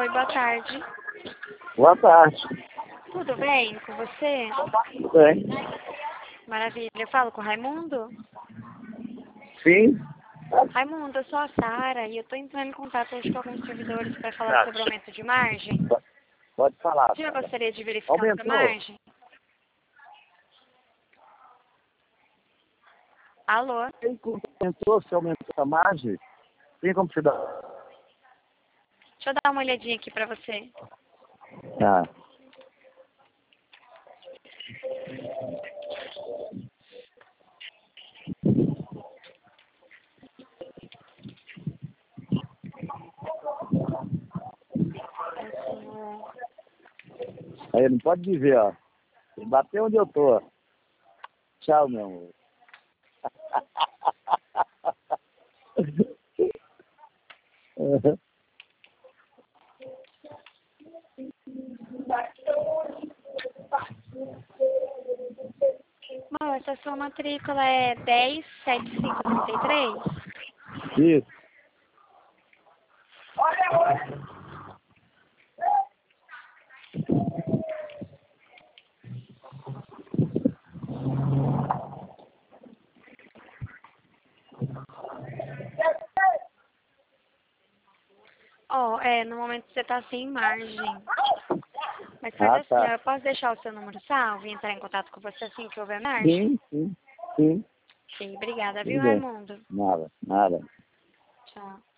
Oi, boa tarde. Boa tarde. Tudo bem com você? Bem. Maravilha. Eu falo com o Raimundo? Sim? Raimundo, eu sou a Sara e eu estou entrando em contato hoje com alguns servidores para falar sobre aumento de margem. Pode falar. Você já gostaria de verificar sua Aumentou. margem? Alô? Tem como se aumentou a margem? Tem como se dar? Deixa eu dar uma olhadinha aqui para você. Tá. Aí, não pode dizer, ó. Bateu onde eu tô. Tchau, meu amor. Moça, sua matrícula é 107533? Isso. No momento você está sem margem. Mas faz assim, Tá. eu posso deixar o seu número salvo e entrar em contato com você assim que houver margem? Sim. Sim, obrigada, Tudo viu, bem. Raimundo? Nada. Tchau.